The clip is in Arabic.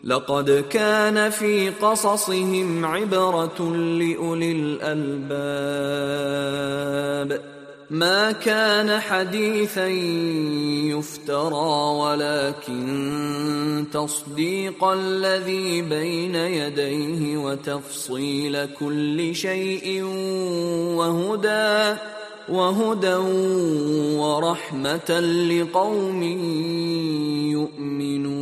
لقد كان في قصصهم عبرة لأولي الألباب ما كان حديثا يفترى ولكن تصديق الذي بين يديه وتفصيل كل شيء وهدى ورحمة لقوم يؤمنون.